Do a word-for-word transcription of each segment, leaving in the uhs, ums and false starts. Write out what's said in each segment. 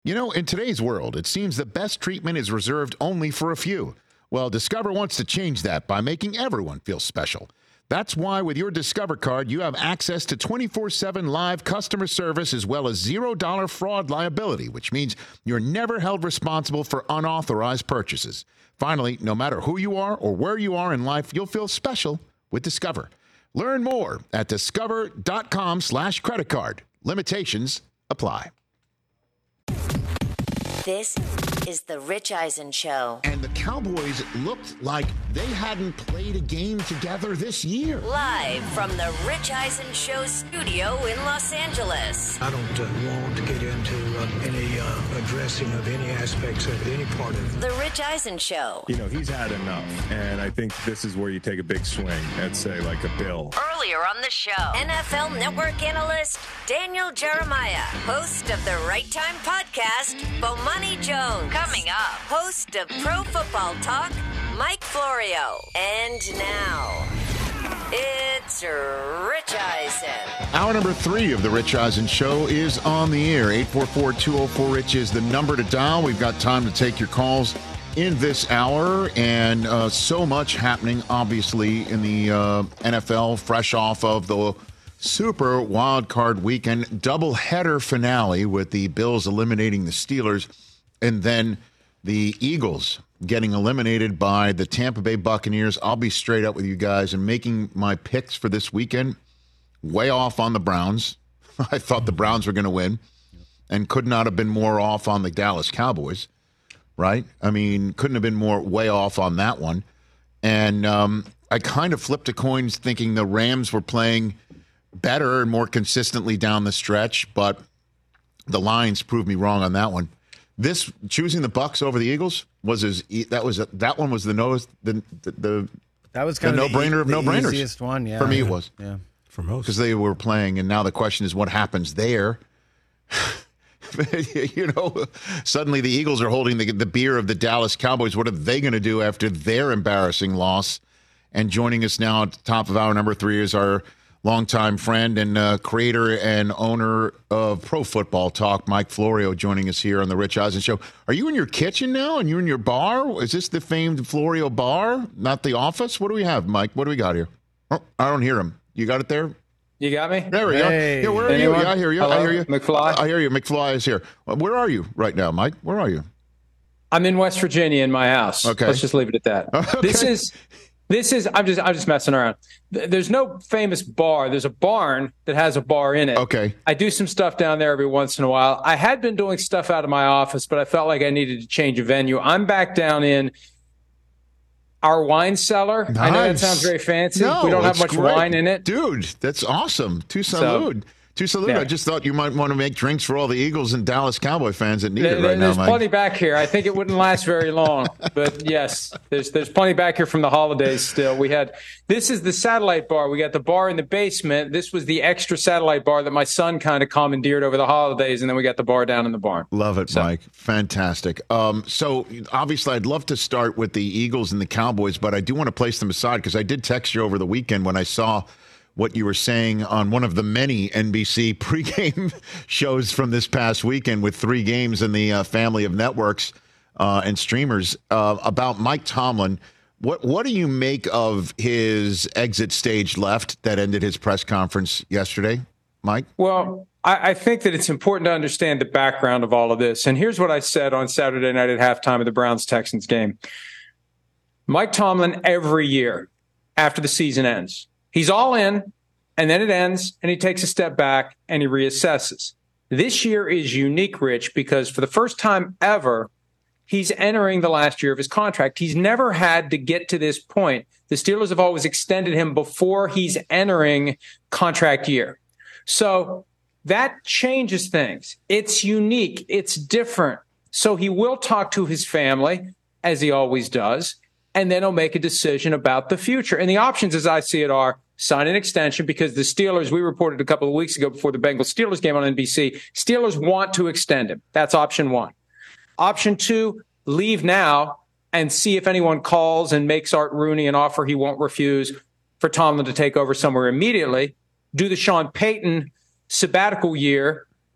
You know, in today's world, it seems the best treatment is reserved only for a few. Well, Discover wants to change that by making everyone feel special. That's why with your Discover card, you have access to twenty-four seven live customer service as well as zero dollar fraud liability, which means you're never held responsible for unauthorized purchases. Finally, no matter who you are or where you are in life, you'll feel special with Discover. Learn more at discover.com slash credit card. Limitations apply. This is the Rich Eisen Show. And the Cowboys looked like they hadn't played a game together this year. Live from the Rich Eisen Show studio in Los Angeles. I don't uh, want to get into uh, any uh, addressing of any aspects of any part of it. The Rich Eisen Show. You know, he's had enough. And I think this is where you take a big swing at, say, like a Bill. Earlier on the show, N F L Network analyst Daniel Jeremiah, host of the Right Time podcast, Bomani Jones. Coming up, host of Pro Football Talk, Mike Florio. And now, it's Rich Eisen. Hour number three of the Rich Eisen Show is on the air. eight four four, two oh four, RICH is the number to dial. We've got time to take your calls in this hour, and uh, so much happening, obviously, in the uh, N F L, fresh off of the Super Wild Card Weekend doubleheader finale with the Bills eliminating the Steelers, and then the Eagles getting eliminated by the Tampa Bay Buccaneers. I'll be straight up with you guys and making my picks for this weekend way off on the Browns. I thought the Browns were going to win and could not have been more off on the Dallas Cowboys, right? I mean, couldn't have been more way off on that one. And um, I kind of flipped a coin thinking the Rams were playing better and more consistently down the stretch, but the Lions proved me wrong on that one. This choosing the Bucs over the Eagles was as that was a, that one was the no the the, the that was kind the of no brainer of no brainers. Easiest one, yeah. For me, it was. Yeah, for most because they were playing, and now the question is what happens there. You know, suddenly the Eagles are holding the, the beer of the Dallas Cowboys. What are they going to do after their embarrassing loss? And joining us now at the top of hour number three is our longtime friend and uh, creator and owner of Pro Football Talk, Mike Florio, joining us here on the Rich Eisen Show. Are you in your kitchen now and you're in your bar? Is this the famed Florio bar, not the office? What do we have, Mike? What do we got here? Oh, I don't hear him. You got it there? You got me? There we hey. go. Yeah, where are Anyone? you? Yeah, I hear you. Hello? I hear you. McFly? I hear you. McFly is here. Where are you right now, Mike? Where are you? I'm in West Virginia in my house. Okay. Let's just leave it at that. Okay. This is this is I'm just I'm just messing around. There's no famous bar. There's a barn that has a bar in it. Okay. I do some stuff down there every once in a while. I had been doing stuff out of my office, but I felt like I needed to change a venue. I'm back down in our wine cellar. Nice. I know that sounds very fancy. No, we don't have it's much great. wine in it. Dude, that's awesome. Tu So, salud. Tu salud. yeah. I just thought you might want to make drinks for all the Eagles and Dallas Cowboy fans that need There- it right now, there's Mike. plenty back here. I think it wouldn't last very long, but yes, there's there's plenty back here from the holidays still. We had this is the satellite bar. We got the bar in the basement. This was the extra satellite bar that my son kind of commandeered over the holidays, and then we got the bar down in the barn. Love it, So- Mike. Fantastic. Um, so, obviously, I'd love to start with the Eagles and the Cowboys, but I do want to place them aside because I did text you over the weekend when I saw what you were saying on one of the many N B C pregame shows from this past weekend with three games in the uh, family of networks uh, and streamers uh, about Mike Tomlin. What what do you make of his exit stage left that ended his press conference yesterday, Mike? Well, I, I think that it's important to understand the background of all of this. And here's what I said on Saturday night at halftime of the Browns-Texans game. Mike Tomlin, every year after the season ends, he's all in, and then it ends, and he takes a step back, and he reassesses. This year is unique, Rich, because for the first time ever, he's entering the last year of his contract. He's never had to get to this point. The Steelers have always extended him before he's entering contract year. So that changes things. It's unique. It's different. So he will talk to his family, as he always does, and then he'll make a decision about the future. And the options, as I see it, are sign an extension because the Steelers, we reported a couple of weeks ago before the Bengals-Steelers game on N B C, Steelers want to extend him. That's option one. Option two, leave now and see if anyone calls and makes Art Rooney an offer he won't refuse for Tomlin to take over somewhere immediately. Do the Sean Payton sabbatical year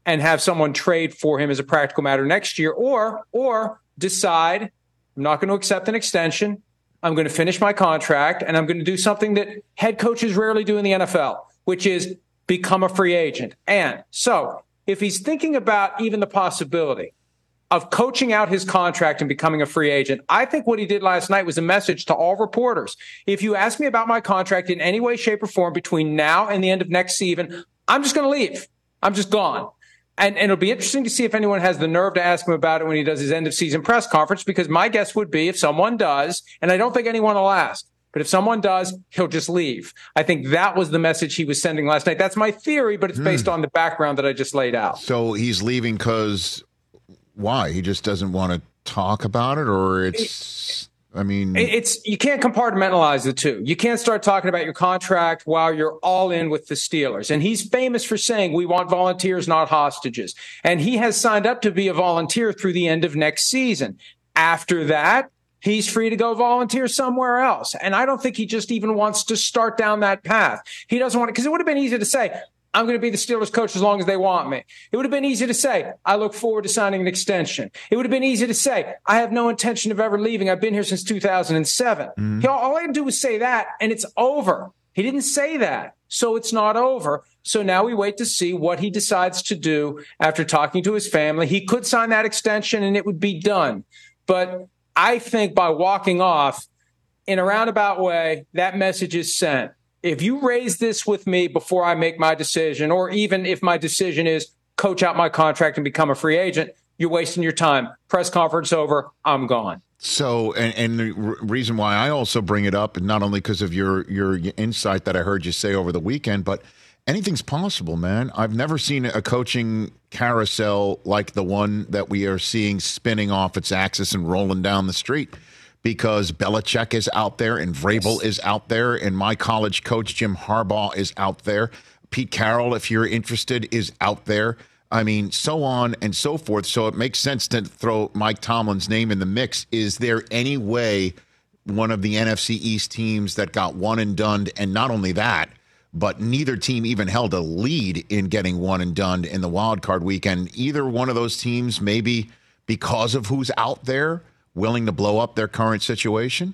and have someone trade for him as a practical matter next year, or or decide I'm not going to accept an extension. I'm going to finish my contract, and I'm going to do something that head coaches rarely do in the N F L, which is become a free agent. And so if he's thinking about even the possibility of coaching out his contract and becoming a free agent, I think what he did last night was a message to all reporters. If you ask me about my contract in any way, shape, or form between now and the end of next season, I'm just going to leave. I'm just gone. And, and it'll be interesting to see if anyone has the nerve to ask him about it when he does his end of season press conference, because my guess would be if someone does, and I don't think anyone will ask, but if someone does, he'll just leave. I think that was the message he was sending last night. That's my theory, but it's based mm. on the background that I just laid out. So he's leaving because why? He just doesn't want to talk about it, or it's, I mean, it's, you can't compartmentalize the two. You can't start talking about your contract while you're all in with the Steelers. And he's famous for saying, we want volunteers, not hostages. And he has signed up to be a volunteer through the end of next season. After that, he's free to go volunteer somewhere else. And I don't think he just even wants to start down that path. He doesn't want to, because it would have been easy to say, I'm going to be the Steelers coach as long as they want me. It would have been easy to say, I look forward to signing an extension. It would have been easy to say, I have no intention of ever leaving. I've been here since two thousand seven. Mm-hmm. He, all I had to do was say that, and it's over. He didn't say that, so it's not over. So now we wait to see what he decides to do after talking to his family. He could sign that extension, and it would be done. But I think by walking off in a roundabout way, that message is sent. If you raise this with me before I make my decision, or even if my decision is coach out my contract and become a free agent, you're wasting your time. Press conference over. I'm gone. So, and, and the r- reason why I also bring it up, not only because of your, your insight that I heard you say over the weekend, but anything's possible, man. I've never seen a coaching carousel like the one that we are seeing spinning off its axis and rolling down the street, because Belichick is out there and Vrabel is out there and my college coach Jim Harbaugh is out there. Pete Carroll, if you're interested, is out there. I mean, so on and so forth. So it makes sense to throw Mike Tomlin's name in the mix. Is there any way one of the N F C East teams that got one and done, and not only that, but neither team even held a lead in getting one and done in the wild card weekend, either one of those teams, maybe because of who's out there, willing to blow up their current situation?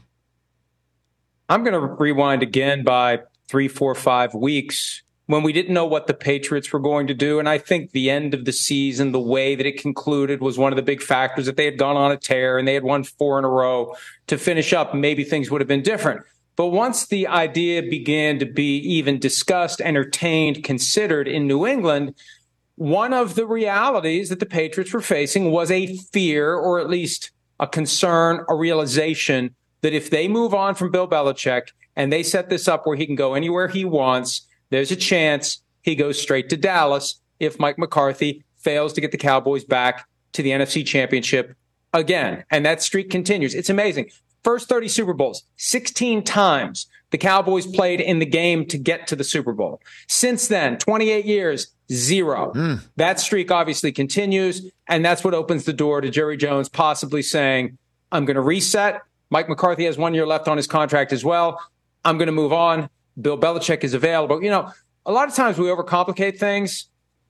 I'm going to rewind again by three, four, five weeks when we didn't know what the Patriots were going to do. And I think the end of the season, the way that it concluded, was one of the big factors. That they had gone on a tear and they had won four in a row to finish up, maybe things would have been different. But once the idea began to be even discussed, entertained, considered in New England, one of the realities that the Patriots were facing was a fear, or at least a concern, a realization that if they move on from Bill Belichick and they set this up where he can go anywhere he wants, there's a chance he goes straight to Dallas if Mike McCarthy fails to get the Cowboys back to the N F C Championship again. And that streak continues. It's amazing. First thirty Super Bowls, sixteen times the Cowboys played in the game to get to the Super Bowl. Since then, twenty-eight years, zero. Mm. That streak obviously continues, and that's what opens the door to Jerry Jones possibly saying, I'm going to reset. Mike McCarthy has one year left on his contract as well. I'm going to move on. Bill Belichick is available. You know, a lot of times we overcomplicate things.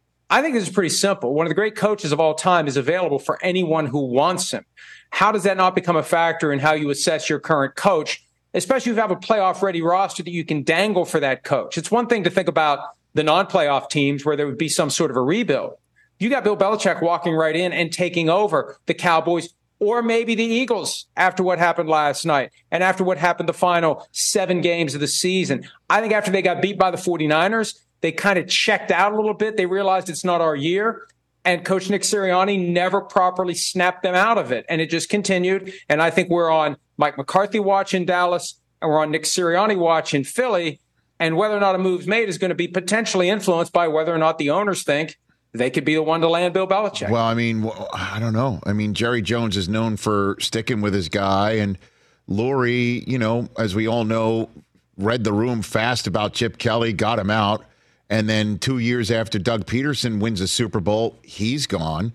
I think this is pretty simple. One of the great coaches of all time is available for anyone who wants him. How does that not become a factor in how you assess your current coach, especially if you have a playoff-ready roster that you can dangle for that coach? It's one thing to think about the non-playoff teams where there would be some sort of a rebuild. You got Bill Belichick walking right in and taking over the Cowboys, or maybe the Eagles after what happened last night and after what happened the final seven games of the season. I think after they got beat by the 49ers, they kind of checked out a little bit. They realized it's not our year. And Coach Nick Sirianni never properly snapped them out of it. And it just continued. And I think we're on Mike McCarthy watch in Dallas, and we're on Nick Sirianni watch in Philly. And whether or not a move's made is going to be potentially influenced by whether or not the owners think they could be the one to land Bill Belichick. Well, I mean, I don't know. I mean, Jerry Jones is known for sticking with his guy. And Lurie, you know, as we all know, read the room fast about Chip Kelly, got him out. And then two years after Doug Peterson wins a Super Bowl, he's gone.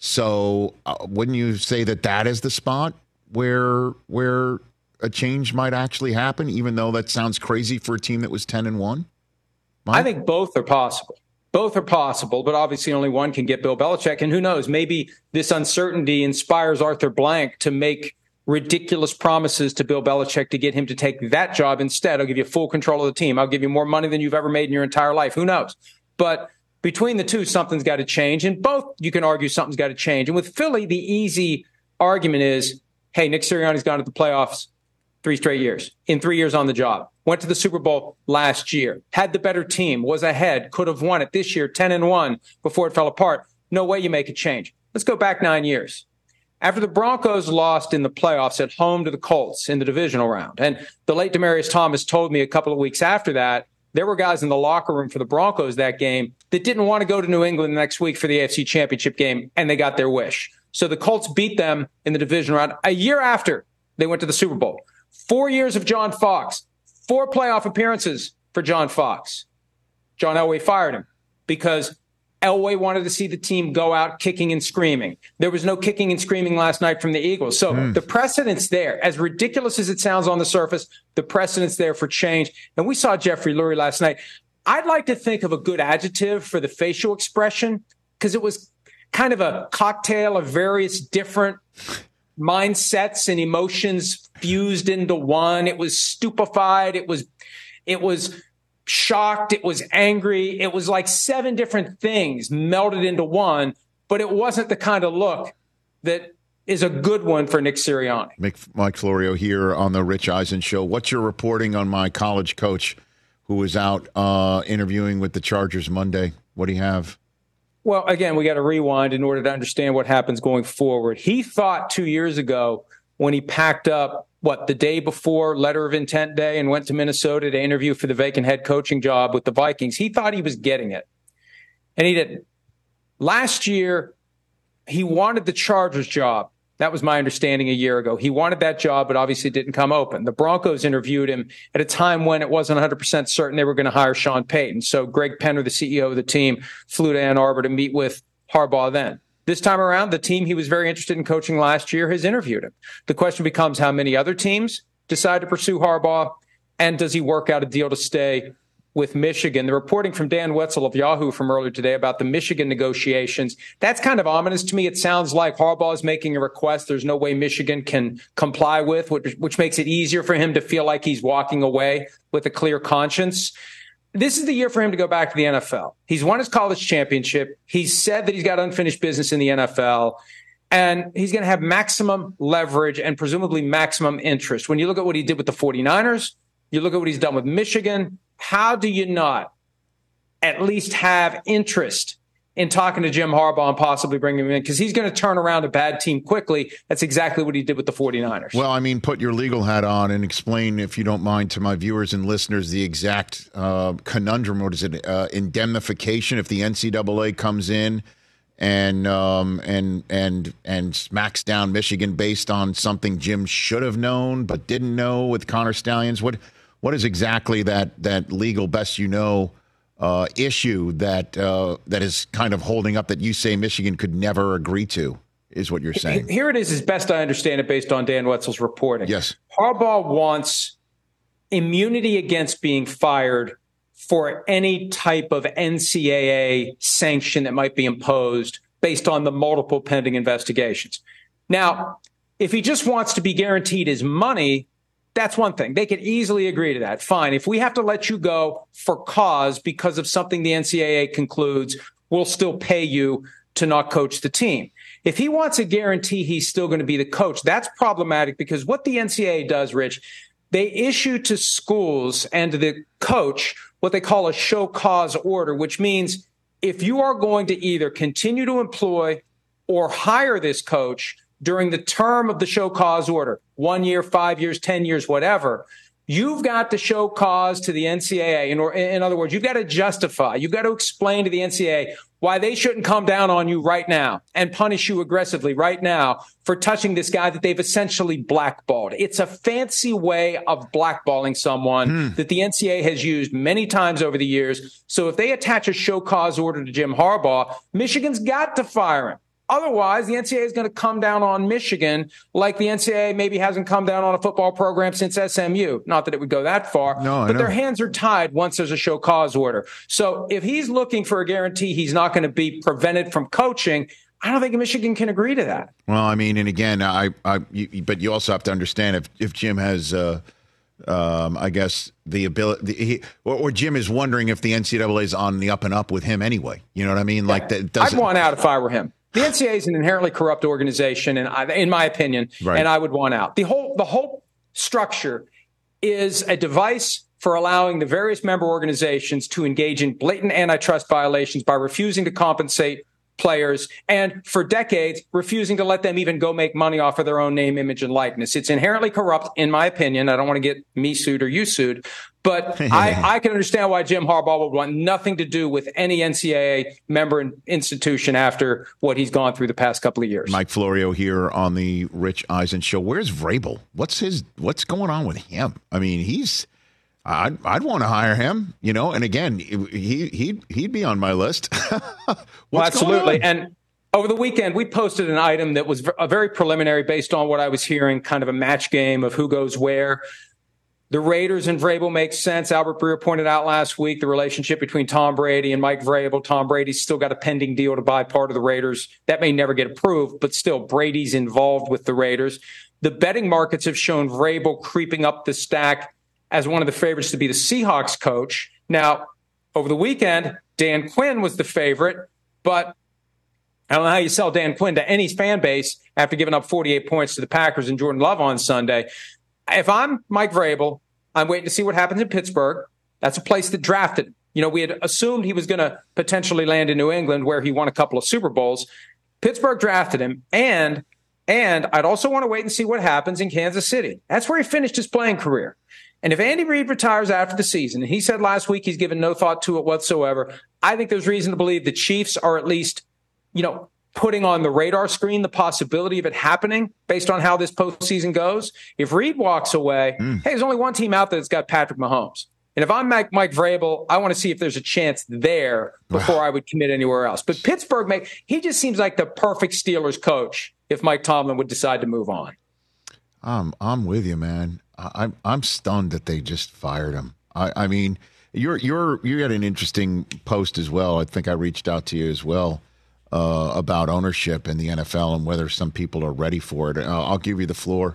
So uh, wouldn't you say that that is the spot where where a change might actually happen, even though that sounds crazy for a team that was ten and one? Mike? I think both are possible. Both are possible, but obviously only one can get Bill Belichick. And who knows, maybe this uncertainty inspires Arthur Blank to make ridiculous promises to Bill Belichick to get him to take that job instead. I'll give you full control of the team. I'll give you more money than you've ever made in your entire life. Who knows? But between the two, something's got to change. And both, you can argue something's got to change. And with Philly, the easy argument is, hey, Nick Sirianni's gone to the playoffs three straight years, in three years on the job. Went to the Super Bowl last year, had the better team, was ahead, could have won it this year, ten and one before it fell apart. No way you make a change. Let's go back nine years. After the Broncos lost in the playoffs at home to the Colts in the divisional round, and the late Demaryius Thomas told me a couple of weeks after that, there were guys in the locker room for the Broncos that game that didn't want to go to New England next week for the A F C Championship game, and they got their wish. So the Colts beat them in the division round a year after they went to the Super Bowl. Four years of John Fox, four playoff appearances for John Fox. John Elway fired him because Elway wanted to see the team go out kicking and screaming. There was no kicking and screaming last night from the Eagles. So mm. the precedent's there. As ridiculous as it sounds on the surface, the precedent's there for change. And we saw Jeffrey Lurie last night. I'd like to think of a good adjective for the facial expression because it was kind of a cocktail of various different mindsets and emotions fused into one. It was stupefied. It was, it was shocked. It was angry. It was like seven different things melded into one, but it wasn't the kind of look that is a good one for Nick Sirianni. Mike Florio here on the Rich Eisen Show. What's your reporting on my college coach who was out uh, interviewing with the Chargers Monday? What do you have? Well, again, we got to rewind in order to understand what happens going forward. He thought two years ago when he packed up, what, the day before letter of intent day and went to Minnesota to interview for the vacant head coaching job with the Vikings, he thought he was getting it. And he didn't. Last year, he wanted the Chargers job. That was my understanding a year ago. He wanted that job, but obviously it didn't come open. The Broncos interviewed him at a time when it wasn't one hundred percent certain they were going to hire Sean Payton. So Greg Penner, the C E O of the team, flew to Ann Arbor to meet with Harbaugh then. This time around, the team he was very interested in coaching last year has interviewed him. The question becomes how many other teams decide to pursue Harbaugh, and does he work out a deal to stay with Michigan? The reporting from Dan Wetzel of Yahoo from earlier today about the Michigan negotiations, that's kind of ominous to me. It sounds like Harbaugh is making a request there's no way Michigan can comply with, which, which makes it easier for him to feel like he's walking away with a clear conscience. This is the year for him to go back to the N F L. He's won his college championship. He's said that he's got unfinished business in the N F L. And he's going to have maximum leverage and presumably maximum interest. When you look at what he did with the 49ers, you look at what he's done with Michigan, how do you not at least have interest in talking to Jim Harbaugh and possibly bringing him in? Because he's going to turn around a bad team quickly. That's exactly what he did with the 49ers. Well, I mean, put your legal hat on and explain, if you don't mind, to my viewers and listeners, the exact uh, conundrum. What is it? Uh, indemnification if the N C double A comes in and um, and and and smacks down Michigan based on something Jim should have known but didn't know with Connor Stalions. What what is exactly that that legal, best you know, uh, issue that uh, that is kind of holding up that you say Michigan could never agree to? Is what you're saying? Here it is, as best I understand it, based on Dan Wetzel's reporting. Yes, Harbaugh wants immunity against being fired for any type of N C double A sanction that might be imposed based on the multiple pending investigations. Now, if he just wants to be guaranteed his money, that's one thing. They could easily agree to that. Fine. If we have to let you go for cause because of something the N C double A concludes, we'll still pay you to not coach the team. If he wants a guarantee he's still going to be the coach, that's problematic because what the N C double A does, Rich, they issue to schools and to the coach what they call a show cause order, which means if you are going to either continue to employ or hire this coach during the term of the show cause order, one year, five years, ten years, whatever, you've got to show cause to the N C double A. In, or, in other words, you've got to justify, you've got to explain to the N C double A why they shouldn't come down on you right now and punish you aggressively right now for touching this guy that they've essentially blackballed. It's a fancy way of blackballing someone mm. that the N C double A has used many times over the years. So if they attach a show cause order to Jim Harbaugh, Michigan's got to fire him. Otherwise, the N C double A is going to come down on Michigan like the N C double A maybe hasn't come down on a football program since S M U. Not that it would go that far, no, but their hands are tied once there's a show cause order. So if he's looking for a guarantee he's not going to be prevented from coaching, I don't think Michigan can agree to that. Well, I mean, and again, I, I, you, but you also have to understand if, if Jim has, uh, um, I guess, the ability, the, he, or, or Jim is wondering if the N C double A is on the up and up with him anyway. You know what I mean? Like that. I'd want out if I were him. The N C double A is an inherently corrupt organization, and I, in my opinion, right. and I would want out. The whole the whole structure is a device for allowing the various member organizations to engage in blatant antitrust violations by refusing to compensate players and for decades refusing to let them even go make money off of their own name, image, and likeness. It's inherently corrupt, in my opinion. I don't want to get me sued or you sued, but I, I can understand why Jim Harbaugh would want nothing to do with any N C double A member institution after what he's gone through the past couple of years. Mike Florio here on the Rich Eisen Show. Where's Vrabel? What's his? What's going on with him? I mean, he's. I'd I'd want to hire him, you know. And again, he he he'd be on my list. Well, absolutely. And over the weekend, we posted an item that was a very preliminary, based on what I was hearing, kind of a match game of who goes where. The Raiders and Vrabel makes sense. Albert Breer pointed out last week the relationship between Tom Brady and Mike Vrabel. Tom Brady's still got a pending deal to buy part of the Raiders. That may never get approved, but still Brady's involved with the Raiders. The betting markets have shown Vrabel creeping up the stack as one of the favorites to be the Seahawks coach. Now, over the weekend, Dan Quinn was the favorite, but I don't know how you sell Dan Quinn to any fan base after giving up forty-eight points to the Packers and Jordan Love on Sunday. If I'm Mike Vrabel, I'm waiting to see what happens in Pittsburgh. That's a place that drafted him. You know, we had assumed he was going to potentially land in New England, where he won a couple of Super Bowls. Pittsburgh drafted him, and and I'd also want to wait and see what happens in Kansas City. That's where he finished his playing career. And if Andy Reid retires after the season, and he said last week he's given no thought to it whatsoever, I think there's reason to believe the Chiefs are at least, you know, putting on the radar screen the possibility of it happening based on how this postseason goes. If Reid walks away, mm. hey, there's only one team out there that's got Patrick Mahomes. And if I'm Mike, Mike Vrabel, I want to see if there's a chance there before I would commit anywhere else. But Pittsburgh, make, he just seems like the perfect Steelers coach if Mike Tomlin would decide to move on. Um, I'm with you, man. I'm I'm stunned that they just fired him. I, I mean, you're you're you had an interesting post as well. I think I reached out to you as well uh, about ownership in the N F L and whether some people are ready for it. Uh, I'll give you the floor.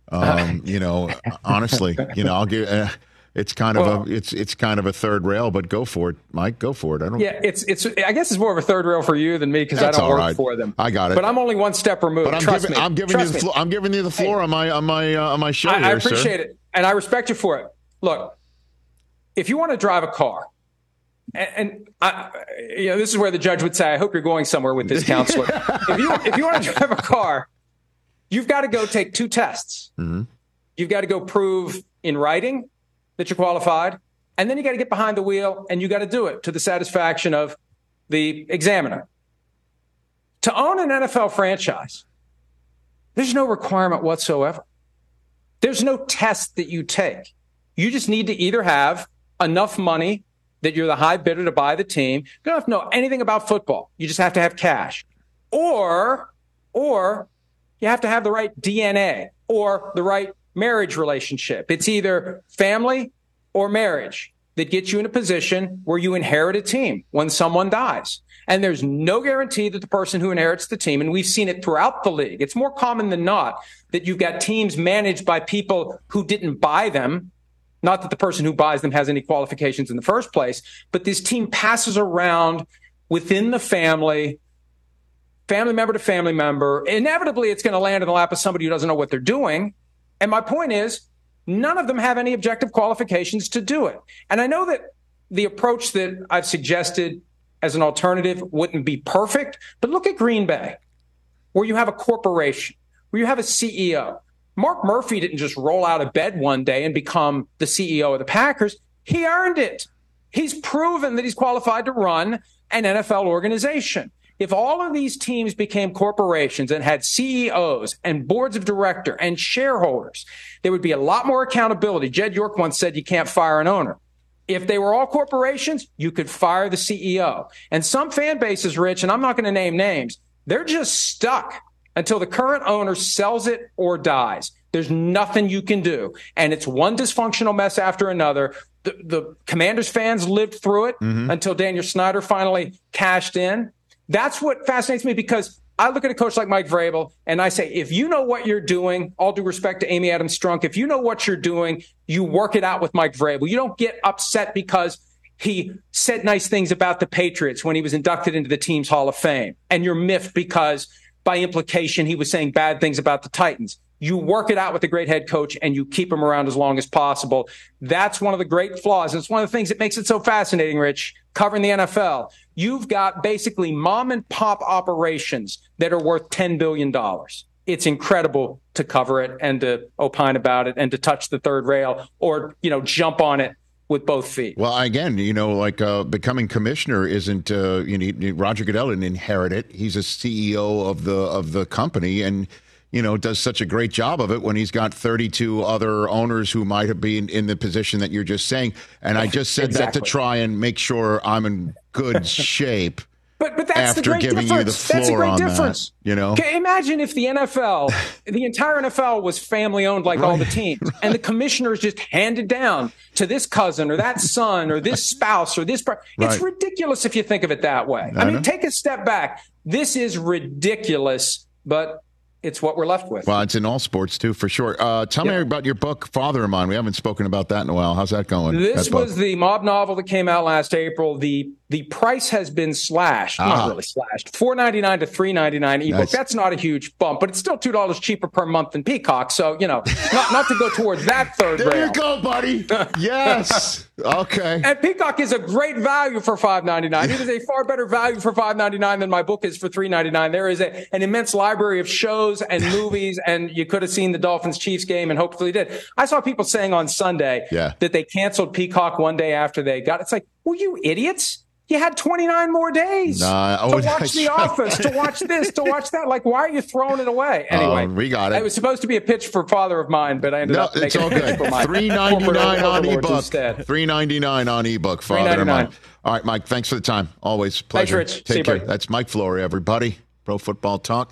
Um, you know, honestly, you know, I'll give. Uh, it's kind of well, a it's it's kind of a third rail, but go for it, Mike. Go for it. I don't. Yeah, it's it's. I guess it's more of a third rail for you than me because I don't work right. for them. I got it. But I'm only one step removed. But I'm Trust giving me. I'm giving Trust you the me. floor. I'm giving you the floor hey, on my on my uh, on my show. I, here, I appreciate sir. it, and I respect you for it. Look, if you want to drive a car, and, and I, you know, this is where the judge would say, "I hope you're going somewhere with this, counselor." if you if you want to drive a car, you've got to go take two tests. Mm-hmm. You've got to go prove in writing that you're qualified. And then you got to get behind the wheel and you got to do it to the satisfaction of the examiner. To own an N F L franchise, there's no requirement whatsoever. There's no test that you take. You just need to either have enough money that you're the high bidder to buy the team. You don't have to know anything about football. You just have to have cash. Or, or you have to have the right D N A or the right marriage relationship. It's either family or marriage that gets you in a position where you inherit a team when someone dies. And there's no guarantee that the person who inherits the team, and we've seen it throughout the league, it's more common than not that you've got teams managed by people who didn't buy them. Not that the person who buys them has any qualifications in the first place, but this team passes around within the family, family member to family member. Inevitably, it's going to land in the lap of somebody who doesn't know what they're doing. And my point is, none of them have any objective qualifications to do it. And I know that the approach that I've suggested as an alternative wouldn't be perfect, but look at Green Bay, where you have a corporation, where you have a C E O. Mark Murphy didn't just roll out of bed one day and become the C E O of the Packers. He earned it. He's proven that he's qualified to run an N F L organization. If all of these teams became corporations and had C E Os and boards of director and shareholders, there would be a lot more accountability. Jed York once said you can't fire an owner. If they were all corporations, you could fire the C E O. And some fan bases, Rich, and I'm not going to name names, They're just stuck until the current owner sells it or dies. There's nothing you can do. And it's one dysfunctional mess after another. The, the Commanders fans lived through it mm-hmm. until Daniel Snyder finally cashed in. That's what fascinates me, because I look at a coach like Mike Vrabel and I say, if you know what you're doing, all due respect to Amy Adams Strunk, if you know what you're doing, you work it out with Mike Vrabel. You don't get upset because he said nice things about the Patriots when he was inducted into the team's Hall of Fame, and you're miffed because by implication he was saying bad things about the Titans. You work it out with a great head coach and you keep him around as long as possible. That's one of the great flaws. And it's one of the things that makes it so fascinating, Rich, covering the N F L. You've got basically mom and pop operations that are worth ten billion dollars. It's incredible to cover it and to opine about it and to touch the third rail or, you know, jump on it with both feet. Well, again, you know, like uh, becoming commissioner isn't, uh, you know, Roger Goodell didn't inherit it. He's a C E O of the of the company and, you know, does such a great job of it when he's got thirty-two other owners who might have been in the position that you're just saying. And I just said exactly. that to try and make sure I'm in good shape. But but that's after the great giving difference. You the floor that's a great on difference. That, you know, okay, imagine if the N F L, the entire N F L was family owned like right. all the teams, and the commissioners just handed down to this cousin or that son or this spouse or this. It's right. ridiculous if you think of it that way. I, I mean, know. Take a step back. This is ridiculous, but it's what we're left with. Well, it's in all sports, too, for sure. Uh, tell yep. me about your book, Father of Mine. We haven't spoken about that in a while. How's that going? This was the mob novel that came out last April. The the price has been slashed. Ah. Not really slashed. four ninety-nine to three ninety-nine ebook. Nice. That's not a huge bump, but it's still two dollars cheaper per month than Peacock. So, you know, not, not to go towards that third there rail. You go, buddy. Yes. Okay. And Peacock is a great value for five ninety-nine. It is a far better value for five ninety-nine than my book is for three ninety-nine. There is a, an immense library of shows and movies, and you could have seen the Dolphins-Chiefs game, and hopefully did. I saw people saying on Sunday yeah. that they canceled Peacock one day after they got it. It's like, well, you idiots. You had twenty-nine more days nah, to oh, watch The Office, to watch this, to watch that. Like, why are you throwing it away? Anyway, uh, we got it. It was supposed to be a pitch for Father of Mine, but I ended no, up making it's all good. For my three ninety-nine on ebook. Instead. three ninety-nine on ebook. Father of Mine. All right, Mike. Thanks for the time. Always pleasure. Thanks, Rich. Take See care. you, buddy. That's Mike Flory, everybody. Pro Football Talk.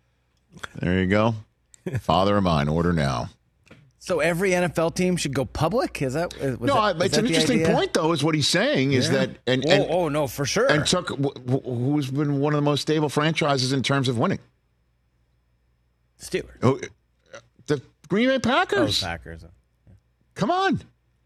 There you go. Father of Mine. Order now. So every N F L team should go public? Is that was no? that, it's an interesting idea? point, though. Is what he's saying is yeah. that and, and oh, oh no, for sure. And took who's been one of the most stable franchises in terms of winning. Steelers. Oh, the Green Bay Packers. Oh, Packers. Yeah. Come on.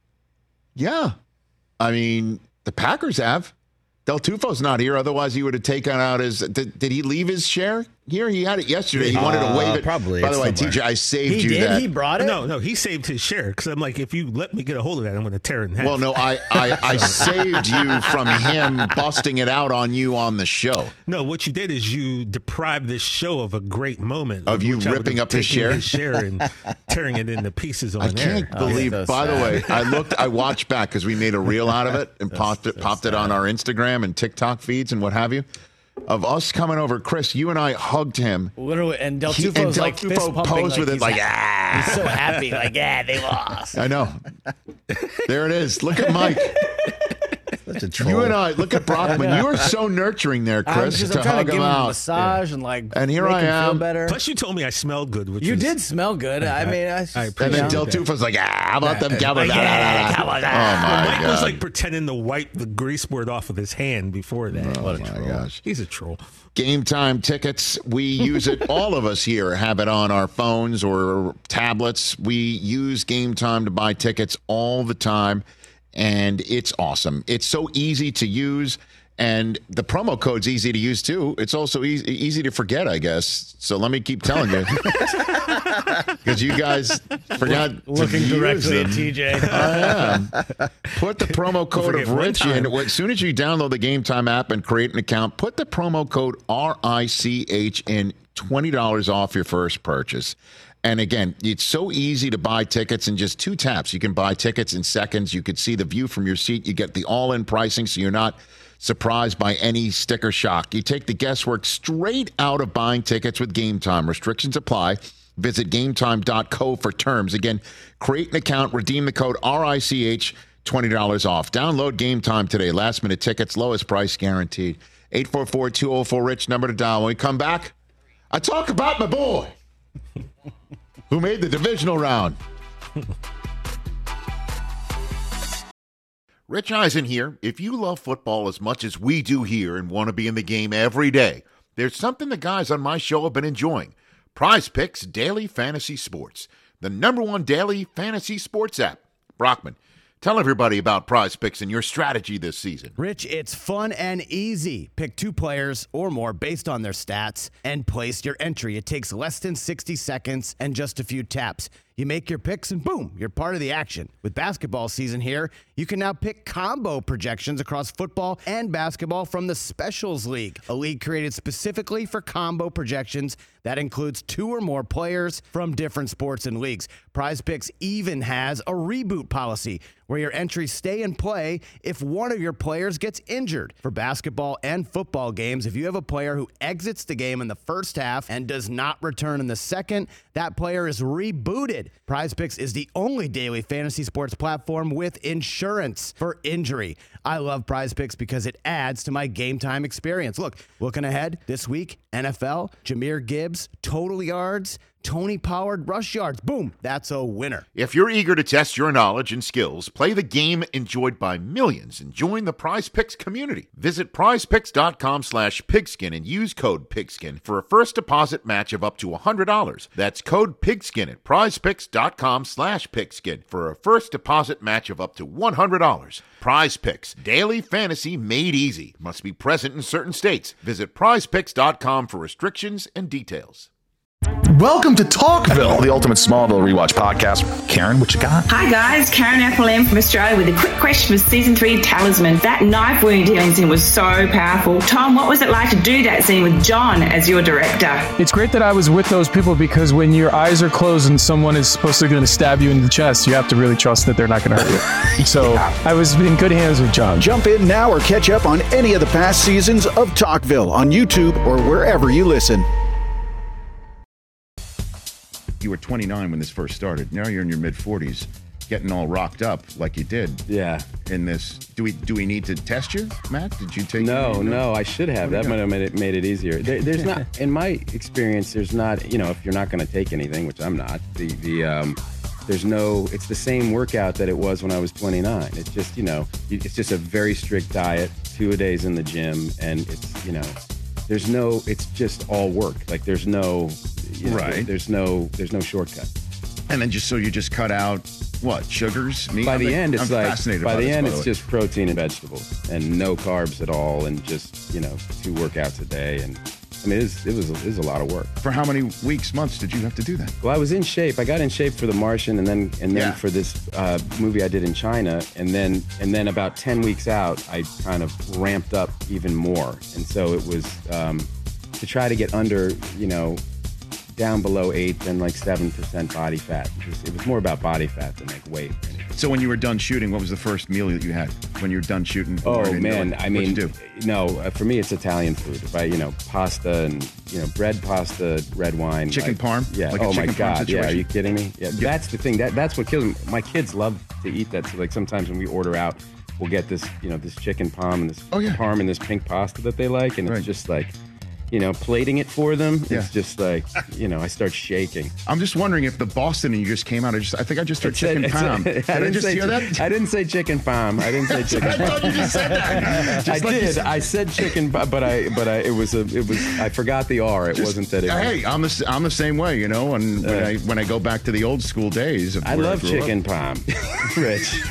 Yeah, I mean the Packers have. Del Tufo's not here. Otherwise, he would have taken out his. Did, did he leave his share here? He had it yesterday. He uh, wanted to waive it. Probably. By the way, T J, I saved he you did? that. He brought it? No, no, he saved his share because I'm like, if you let me get a hold of that, I'm going to tear it in half. Well, no, I, I, I saved you from him busting it out on you on the show. No, what you did is you deprived this show of a great moment. Of you ripping up his share? His share and tearing it into pieces on I air. can't believe, oh, so by sad. the way, I looked, I watched back because we made a reel out of it and popped it, popped it on our Instagram and TikTok feeds and what have you. Of us coming over, Chris, you and I hugged him. Literally, and Del He- Tufo's and Del like Tufo fist pumping, posed with it he's like, ha- ah. He's so happy, like, yeah, they lost. I know. There it is. Look at Mike. Such a troll. You and I, look at Brockman. You are so nurturing there, I'm Chris, just to I'm trying hug to give him him a out. massage and like And here make I him am. feel better. Plus, you told me I smelled good. Which You is, did smell good. I mean, I, I And appreciate then Yeah. Del Tufo's like, ah, how about them Cowboys? Like, yeah, Cowboys, Oh, ah. my Mike God. was like pretending to wipe the grease board off of his hand before that. Oh, What a my troll. gosh. He's a troll. Game Time tickets. We use it. All of us here have it on our phones or tablets. We use Game Time to buy tickets all the time, and it's awesome. It's so easy to use, and the promo code's easy to use, too. It's also easy, easy to forget, I guess. So let me keep telling you. Because you guys forgot Looking to directly use at them. T J. I am. Put the promo code forget of one Rich time. in. As soon as you download the Game Time app and create an account, put the promo code R I C H in, twenty dollars off your first purchase. And again, it's so easy to buy tickets in just two taps. You can buy tickets in seconds. You can see the view from your seat. You get the all-in pricing, so you're not surprised by any sticker shock. You take the guesswork straight out of buying tickets with Game Time. Restrictions apply. Visit gametime dot co for terms. Again, create an account, redeem the code R I C H, twenty dollars off. Download Game Time today. Last minute tickets, lowest price guaranteed. eight four four, two oh four, RICH, number to dial. When we come back, I talk about my boy who made the divisional round. Rich Eisen here. If you love football as much as we do here and want to be in the game every day, there's something the guys on my show have been enjoying. Prize Picks Daily Fantasy Sports, the number one daily fantasy sports app. Brockman, tell everybody about Prize Picks and your strategy this season. Rich, it's fun and easy. Pick two players or more based on their stats and place your entry. It takes less than sixty seconds and just a few taps. You make your picks and boom, you're part of the action. With basketball season here, you can now pick combo projections across football and basketball from the Specials League, a league created specifically for combo projections that includes two or more players from different sports and leagues. Prize Picks even has a reboot policy where your entries stay in play if one of your players gets injured. For basketball and football games, if you have a player who exits the game in the first half and does not return in the second, that player is rebooted. Prize Picks is the only daily fantasy sports platform with insurance for injury. I love Prize Picks because it adds to my game time experience. Look, looking ahead this week, N F L, Jahmyr Gibbs, total yards, Tony Pollard, rush yards. Boom, that's a winner. If you're eager to test your knowledge and skills, play the game enjoyed by millions, and join the Prize Picks community. Visit prizepicks.com slash pigskin and use code pigskin for a first deposit match of up to one hundred dollars. That's code pigskin at prizepicks.com slash pigskin for a first deposit match of up to one hundred dollars. Prize Picks, daily fantasy made easy. Must be present in certain states. Visit prizepicks dot com for restrictions and details. Welcome to Talkville, the ultimate Smallville rewatch podcast. Karen, what you got? Hi guys, Karen F L M from Australia with a quick question for season three Talisman. That knife wound healing scene was so powerful. Tom, what was it like to do that scene with John as your director? It's great that I was with those people because when your eyes are closed and someone is supposed to going to stab you in the chest, you have to really trust that they're not going to hurt you. So yeah. I was in good hands with John. Jump in now or catch up on any of the past seasons of Talkville on YouTube or wherever you listen. You were twenty-nine when this first started. Now you're in your mid-forties, getting all rocked up like you did. Yeah. In this, do we do we need to test you, Matt? Did you take? No, no, I should have. That might have made it made it easier. There, there's not, in my experience, there's not. You know, if you're not going to take anything, which I'm not, the the um, there's no. It's the same workout that it was when I was twenty-nine. It's just you know, it's just a very strict diet, two a days in the gym, and it's you know, there's no. It's just all work. Like there's no. You know, right. There's no there's no shortcut. And then just so you just cut out what sugars, meat. By the end, it's I'm like fascinated by by the this, end, by the it's way. just protein and vegetables and no carbs at all, and just you know two workouts a day. And I mean, it was it was, it was a lot of work. For how many weeks, months did you have to do that? Well, I was in shape. I got in shape for The Martian, and then and then Yeah. for this uh, movie I did in China, and then and then about ten weeks out, I kind of ramped up even more, and so it was um, to try to get under, you know. Down below eight, then like seven percent body fat. It was, it was more about body fat than like weight. So when you were done shooting, what was the first meal that you had when you were done shooting? Oh Right, man, what- I mean, what'd you do? no, uh, for me it's Italian food. If I, you know, pasta and you know, bread, pasta, red wine, Chicken like, parm? Yeah. Like a oh my chicken parm god. Yeah. situation? Are you kidding me? Yeah. That's the thing. That that's what kills me. My kids love to eat that. So like sometimes when we order out, we'll get this, you know, this chicken parm and this Oh, yeah. parm and this pink pasta that they like, and Right. it's just like. You know, plating it for them, Yeah. it's just like, you know, I start shaking. I'm just wondering if the Boston and you just came out. I just, I think I just heard It said- chicken it said- palm. Did I I didn't just say hear chi- that? I didn't say chicken palm. I didn't say chicken. I thought you just said that. I Just like you did. said- I said chicken, but but I but I it was a it was I forgot the R. It Just- wasn't that. It was, Hey, I'm the I'm the same way, you know. And when Uh, I when I go back to the old school days, of I where love grew up- chicken palm, Rich.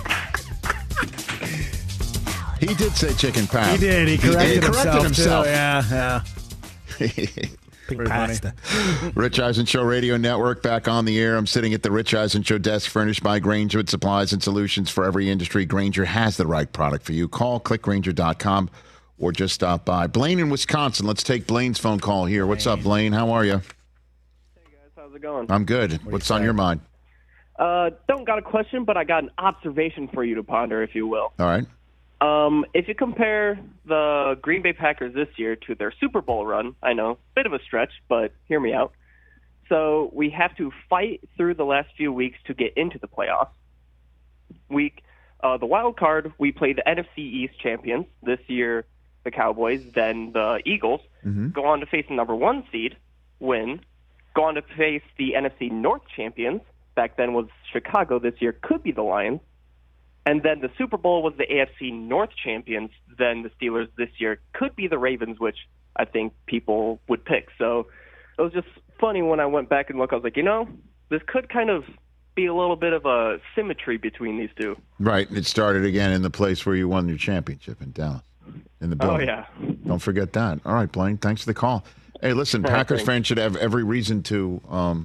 He did say chicken palm. He did. He corrected, corrected himself. himself, too. Yeah, yeah. Pink pasta. Rich Eisen Show Radio Network back on the air. I'm sitting at the Rich Eisen Show desk furnished by Granger with supplies and solutions for every industry. Granger has the right product for you. Call click granger dot com or just stop by. Blaine in Wisconsin. Let's take Blaine's phone call here. What's up, Blaine? How are you? Hey guys, how's it going? I'm good. What's on your mind? Uh, don't got a question, but I got an observation for you to ponder, if you will. All right. Um, if you compare the Green Bay Packers this year to their Super Bowl run, I know, bit of a stretch, but hear me out. So we have to fight through the last few weeks to get into the playoffs. Week, uh, the wild card, we play the N F C East champions. This year, the Cowboys, then the Eagles, Mm-hmm. go on to face the number one seed, win, go on to face the N F C North champions, back then was Chicago, this year could be the Lions, and then the Super Bowl was the A F C North champions, then the Steelers this year could be the Ravens, which I think people would pick. So it was just funny when I went back and looked, I was like, you know, this could kind of be a little bit of a symmetry between these two. Right. And it started again in the place where you won your championship in Dallas, in the building. Oh, yeah. Don't forget that. All right, Blaine, thanks for the call. Hey, listen, All right, Packers thanks. fans should have every reason to um,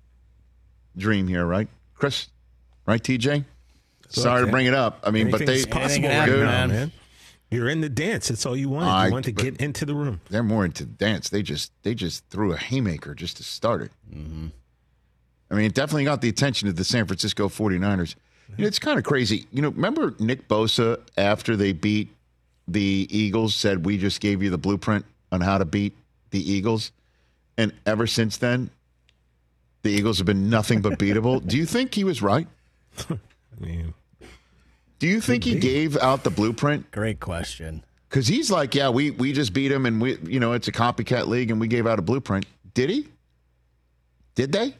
dream here, right? Chris? Right, T J? Sorry okay. to bring it up. I mean, but they... Anything's possible Anything right happen, now, man. man. You're in the dance. That's all you want. I- You want to but- get into the room. They're more into dance. They just they just threw a haymaker just to start it. Mm-hmm. I mean, it definitely got the attention of the San Francisco forty-niners. You know, it's kind of crazy. You know, remember Nick Bosa, after they beat the Eagles, said, we just gave you the blueprint on how to beat the Eagles? And ever since then, the Eagles have been nothing but beatable. Do you think he was right? I mean, Do you think he be. gave out the blueprint? Great question. Because he's like, yeah, we, we just beat him, and we, you know, it's a copycat league, and we gave out a blueprint. Did he? Did they?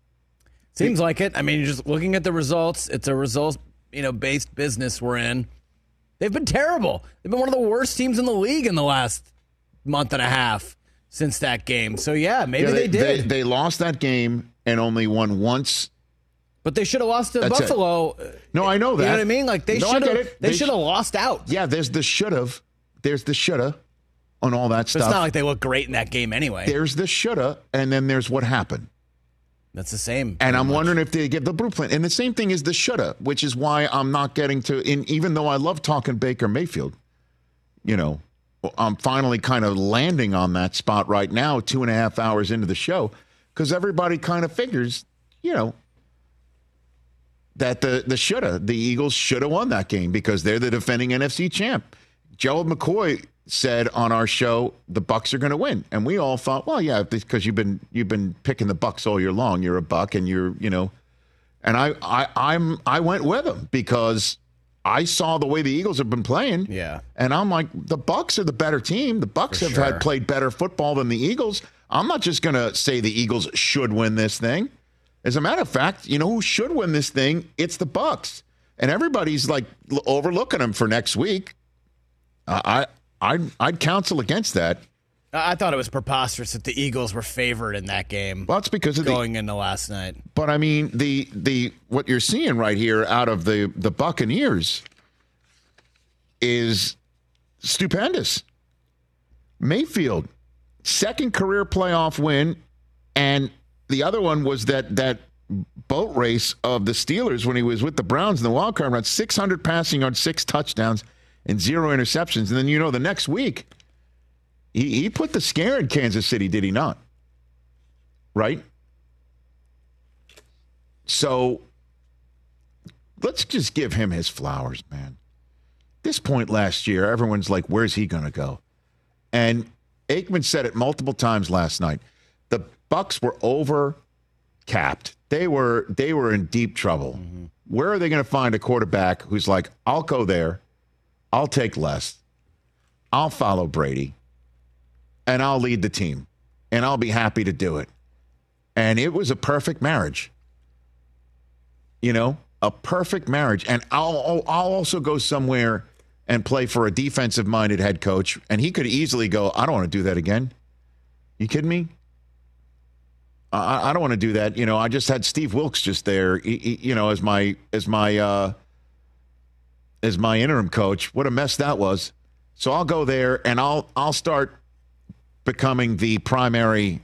Seems like it. I mean, just looking at the results, it's a results, you know, based business we're in. They've been terrible. They've been one of the worst teams in the league in the last month and a half since that game. So yeah, maybe Yeah, they, did. They, they lost that game and only won once. But they should have lost to That's it. Buffalo. No, I know that. You know what I mean? Like they No, I should get have. it. They, They should have lost out. Yeah, there's the should have. There's the shoulda on all that But stuff. it's not like they look great in that game anyway. There's the shoulda, and then there's what happened. That's the same. And I'm much. wondering if they give the blueprint. And the same thing is the shoulda, which is why I'm not getting to, in, even though I love talking Baker Mayfield, you know, I'm finally kind of landing on that spot right now, two and a half hours into the show, because everybody kind of figures, you know, that the, the shoulda, the Eagles should have won that game because they're the defending N F C champ. Gerald McCoy said on our show the Bucs are going to win, and we all thought, well, yeah, because you've been you've been picking the Bucs all year long. You're a Buck, and you're you know, and I I I'm I went with him because I saw the way the Eagles have been playing. Yeah, and I'm like, the Bucs are the better team. The Bucs For have sure. had played better football than the Eagles. I'm not just going to say the Eagles should win this thing. As a matter of fact, you know who should win this thing? It's the Bucs, and everybody's like overlooking them for next week. Uh, I. I'd, I'd counsel against that. I thought it was preposterous that the Eagles were favored in that game. Well, it's because of going the, into last night. But I mean, the the what you're seeing right here out of the the Buccaneers is stupendous. Mayfield, second career playoff win, and the other one was that that boat race of the Steelers when he was with the Browns in the wild card round. six hundred passing yards, six touchdowns, and zero interceptions. And then, you know, the next week, he, he put the scare in Kansas City, did he not? Right? So let's just give him his flowers, man. This point last year, everyone's like, where's he going to go? And Aikman said it multiple times last night. The Bucs were over capped. They were they were in deep trouble. Mm-hmm. Where are they going to find a quarterback who's like, I'll go there, I'll take less, I'll follow Brady, and I'll lead the team, and I'll be happy to do it. And it was a perfect marriage. You know, a perfect marriage. And I'll I'll also go somewhere and play for a defensive-minded head coach, and he could easily go, I don't want to do that again. You kidding me? I, I don't want to do that. You know, I just had Steve Wilkes just there, he, he, you know, as my as my uh, as my interim coach. What a mess that was. So I'll go there and I'll I'll start becoming the primary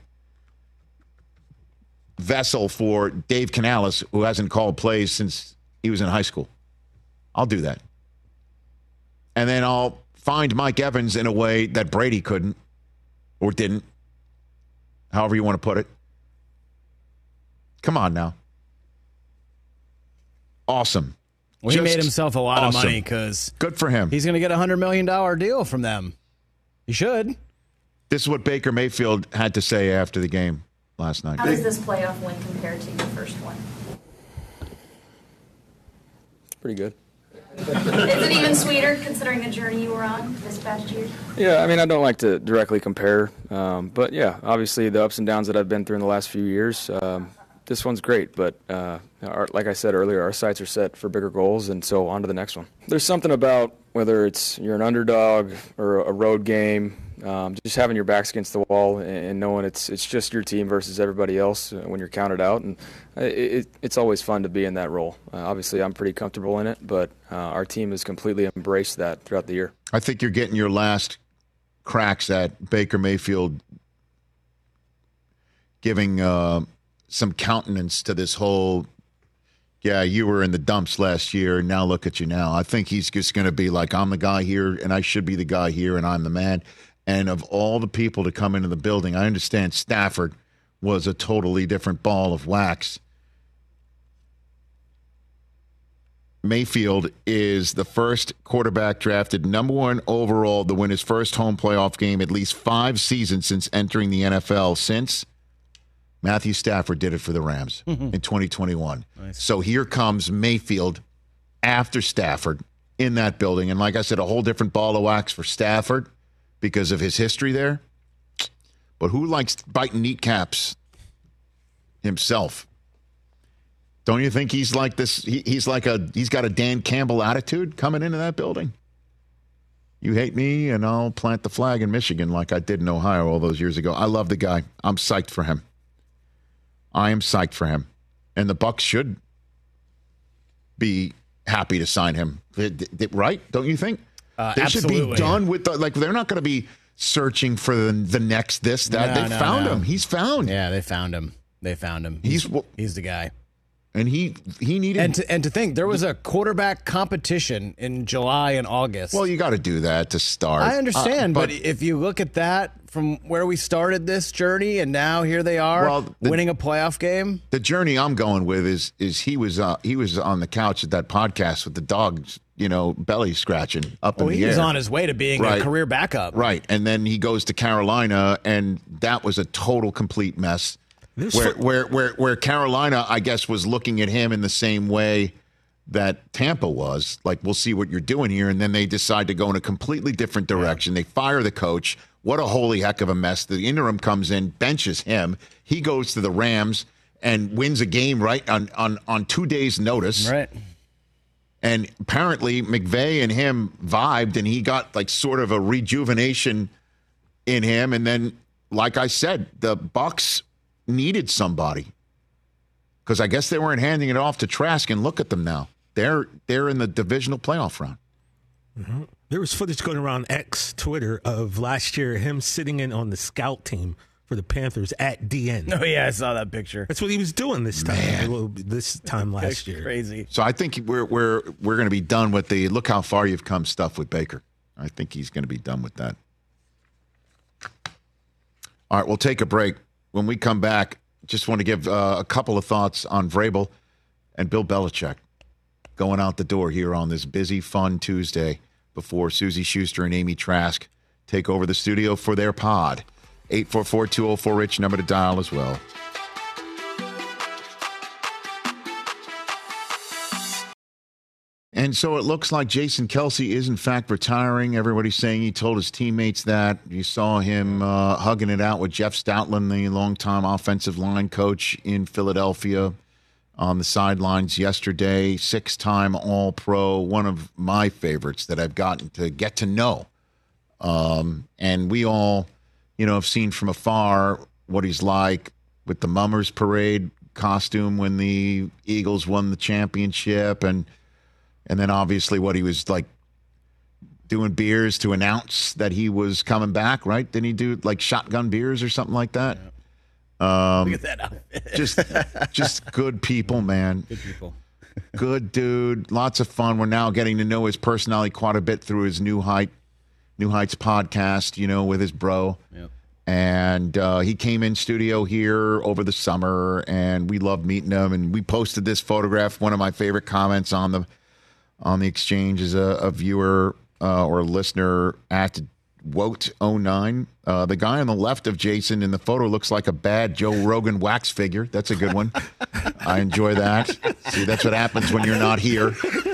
vessel for Dave Canales, who hasn't called plays since he was in high school. I'll do that. And then I'll find Mike Evans in a way that Brady couldn't or didn't, however you want to put it. Come on now. Awesome. Well, he Just made himself a lot awesome. of money because good for him. He's going to get a one hundred million dollars deal from them. He should. This is what Baker Mayfield had to say after the game last night. How does this playoff win compare to your first one? Pretty good. Is it even sweeter considering the journey you were on this past year? Yeah, I mean, I don't like to directly compare, um, but yeah, obviously the ups and downs that I've been through in the last few years, um, this one's great, but uh, our, like I said earlier, our sights are set for bigger goals, and so on to the next one. There's something about whether it's you're an underdog or a road game, um, just having your backs against the wall and knowing it's it's just your team versus everybody else when you're counted out, and it, it, it's always fun to be in that role. Uh, obviously, I'm pretty comfortable in it, but uh, our team has completely embraced that throughout the year. I think you're getting your last cracks at Baker Mayfield giving uh, some countenance to this whole, yeah, you were in the dumps last year, and now look at you now. I think he's just going to be like, I'm the guy here, and I should be the guy here, and I'm the man. And of all the people to come into the building, I understand Stafford was a totally different ball of wax. Mayfield is the first quarterback drafted number one overall to win his first home playoff game at least five seasons since entering the N F L, since Matthew Stafford did it for the Rams mm-hmm. in twenty twenty-one. Nice. So here comes Mayfield after Stafford in that building. And like I said, a whole different ball of wax for Stafford because of his history there. But who likes biting kneecaps himself? Don't you think he's like this? He, he's like a, he's got a Dan Campbell attitude coming into that building. You hate me, and I'll plant the flag in Michigan like I did in Ohio all those years ago. I love the guy. I'm psyched for him. I am psyched for him. And the Bucs should be happy to sign him. Right? Don't you think? Uh, they should be done with the, like, they're not going to be searching for the, the next this, that. No, they no, found no. him. He's found. Yeah, they found him. They found him. He's He's he's the guy. And he he needed. And to, and to think, there was a quarterback competition in July and August. Well, you got to do that to start. I understand, uh, but, but if you look at that from where we started this journey, and now here they are, well, the, winning a playoff game. The journey I'm going with is is he was uh, he was on the couch at that podcast with the dogs, you know, belly scratching up oh, in the air. air. He was on his way to being right. a career backup, right? And then he goes to Carolina, and that was a total complete mess. Where, where where where Carolina, I guess, was looking at him in the same way that Tampa was. Like, we'll see what you're doing here. And then they decide to go in a completely different direction. Yeah. They fire the coach. What a holy heck of a mess. The interim comes in, benches him. He goes to the Rams and wins a game right on, on, on two days' notice. Right. And apparently McVay and him vibed, and he got like sort of a rejuvenation in him. And then, like I said, the Bucs needed somebody because I guess they weren't handing it off to Trask, and look at them now. They're they're in the divisional playoff round. Mm-hmm. There was footage going around X Twitter of last year him sitting in on the scout team for the Panthers at D N. Oh yeah, I saw that picture. That's what he was doing this time. Man. This time last year. Crazy. So I think we're we're we're going to be done with the look how far you've come stuff with Baker. I think he's going to be done with that. All right, we'll take a break. When we come back, just want to give uh, a couple of thoughts on Vrabel and Bill Belichick going out the door here on this busy, fun Tuesday before Susie Schuster and Amy Trask take over the studio for their pod. eight four four, two oh four, RICH, number to dial as well. And so it looks like Jason Kelce is, in fact, retiring. Everybody's saying he told his teammates that. You saw him uh, hugging it out with Jeff Stoutland, the longtime offensive line coach in Philadelphia, on the sidelines yesterday. Six-time All-Pro, one of my favorites that I've gotten to get to know. Um, and we all, you know, have seen from afar what he's like with the Mummers Parade costume when the Eagles won the championship, and And then obviously what he was like doing beers to announce that he was coming back, right? Didn't he do like shotgun beers or something like that? Yeah. Um, Look at that outfit. just, just good people, man. Good people. Good dude. Lots of fun. We're now getting to know his personality quite a bit through his New Height, New Heights podcast, you know, with his bro. Yep. And uh, he came in studio here over the summer, and we loved meeting him. And we posted this photograph. One of my favorite comments on the on the exchange is a, a viewer uh, or a listener at Woat oh nine. Uh, the guy on the left of Jason in the photo looks like a bad Joe Rogan wax figure. That's a good one. I enjoy that. See, that's what happens when you're not here.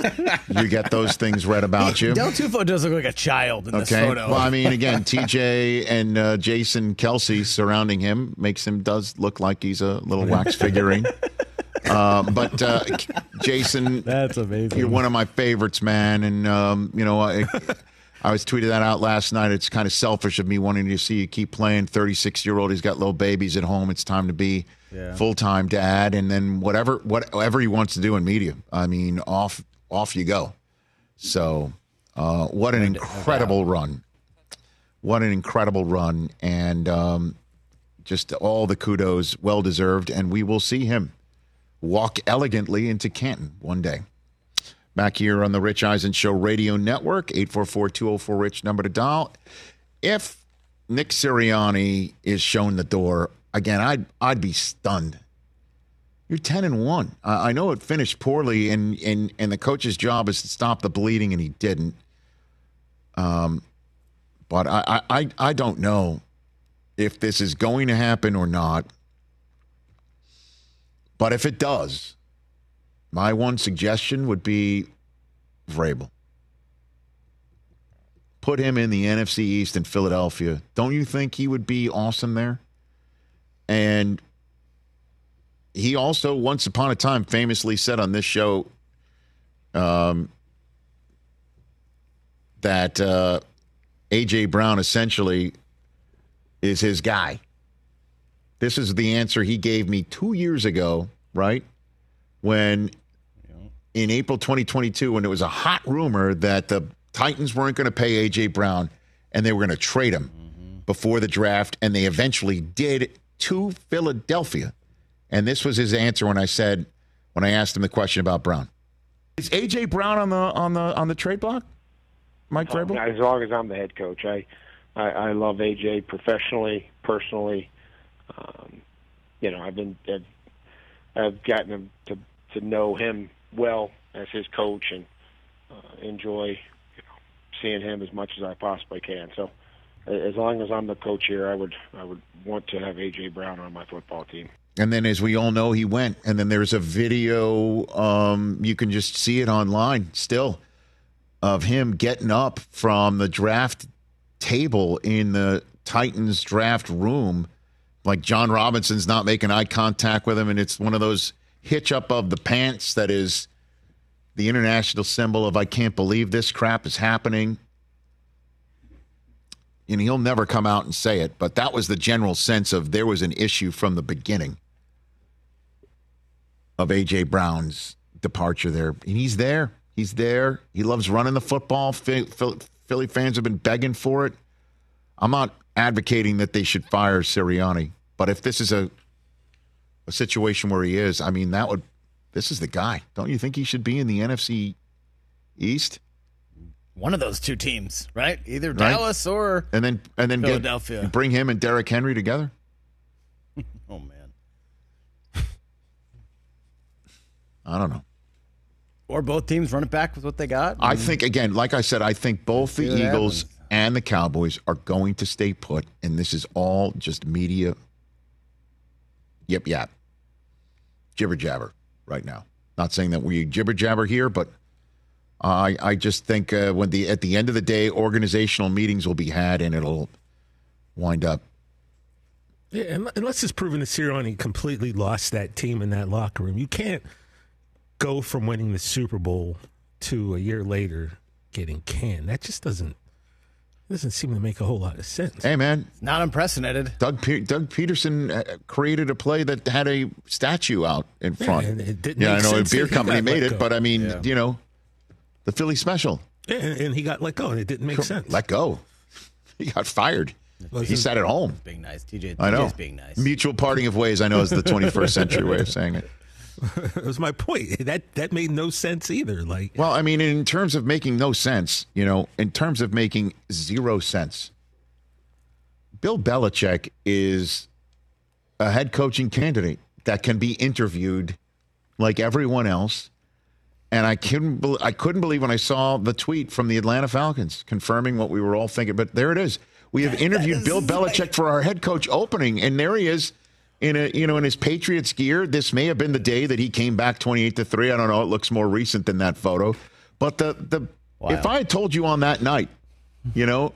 you get those things read about you. Del Tufo does look like a child in okay. this photo. Well, I mean, again, T J and uh, Jason Kelsey surrounding him makes him does look like he's a little wax figurine. Uh, but uh, Jason, that's amazing. You're one of my favorites, man. And um, you know, I, I was tweeted that out last night. It's kind of selfish of me wanting to see you keep playing. thirty-six year old, he's got little babies at home. It's time to be yeah. full time dad, and then whatever whatever he wants to do in media. I mean, off off you go. So, uh, what an incredible run! What an incredible run, and um, just all the kudos, well deserved. And we will see him walk elegantly into Canton one day. Back here on the Rich Eisen Show Radio Network, eight four four, two oh four, RICH, number to dial. If Nick Sirianni is shown the door, again, I'd I'd be stunned. You're ten and one. I, I know it finished poorly, and, and, and the coach's job is to stop the bleeding, and he didn't. Um, but I, I, I don't know if this is going to happen or not. But if it does, my one suggestion would be Vrabel. Put him in the N F C East in Philadelphia. Don't you think he would be awesome there? And he also, once upon a time, famously said on this show um, that uh, A J. Brown essentially is his guy. This is the answer he gave me two years ago, right? When in April twenty twenty-two, when it was a hot rumor that the Titans weren't going to pay A J. Brown and they were going to trade him mm-hmm. before the draft, and they eventually did to Philadelphia. And this was his answer when I said, when I asked him the question about Brown. Is A J. Brown on the on the on the trade block, Mike Vrabel? As long as I'm the head coach, I I, I love A J professionally, personally. Um, you know, I've been I've, I've gotten him to to know him well as his coach, and uh, enjoy you know, seeing him as much as I possibly can. So, as long as I'm the coach here, I would I would want to have A J. Brown on my football team. And then, as we all know, he went. And then there's a video, um, you can just see it online still, of him getting up from the draft table in the Titans draft room. Like John Robinson's not making eye contact with him, and it's one of those hitch up of the pants that is the international symbol of I can't believe this crap is happening. And he'll never come out and say it, but that was the general sense of there was an issue from the beginning of A J. Brown's departure there. And he's there. He's there. He loves running the football. Philly fans have been begging for it. I'm not advocating that they should fire Sirianni, but if this is a a situation where he is, I mean, that would this is the guy. Don't you think he should be in the N F C East? One of those two teams, right? Either Right? Dallas or and then and then Philadelphia. Get, bring him and Derrick Henry together. Oh man, I don't know. Or both teams run it back with what they got. I think, again, like I said, I think both the See what Eagles happens. and the Cowboys are going to stay put, and this is all just media yip yap, jibber jabber right now. Not saying that we jibber jabber here, but I I just think uh, when the at the end of the day, organizational meetings will be had, and it'll wind up. Yeah, and unless it's proven that Sirianni completely lost that team in that locker room, you can't go from winning the Super Bowl to a year later getting canned. That just doesn't doesn't seem to make a whole lot of sense. Hey, man. Not unprecedented. Doug Pe- Doug Peterson uh, created a play that had a statue out in Yeah, front. and it didn't yeah, I make know a sense beer that he company got made let it, go. but I mean, Yeah. you know, the Philly special. Yeah, and, and he got let go, and it didn't make sense. Let go. He got fired. He Wasn't- sat at home. Being nice, T J. I know. T J's being nice. Mutual parting of ways, I know, is the twenty-first century way of saying it. That was my point. That that made no sense either. Like, Well, I mean, in terms of making no sense, you know, in terms of making zero sense, Bill Belichick is a head coaching candidate that can be interviewed like everyone else. And I couldn't, bel I couldn't believe when I saw the tweet from the Atlanta Falcons confirming what we were all thinking. But there it is. We have interviewed Bill Belichick for our head coach opening, and there he is in a you know in his Patriots gear. This may have been the day that he came back twenty-eight to three. I don't know. It looks more recent than that photo. But the the Wow. if I had told you on that night, you know,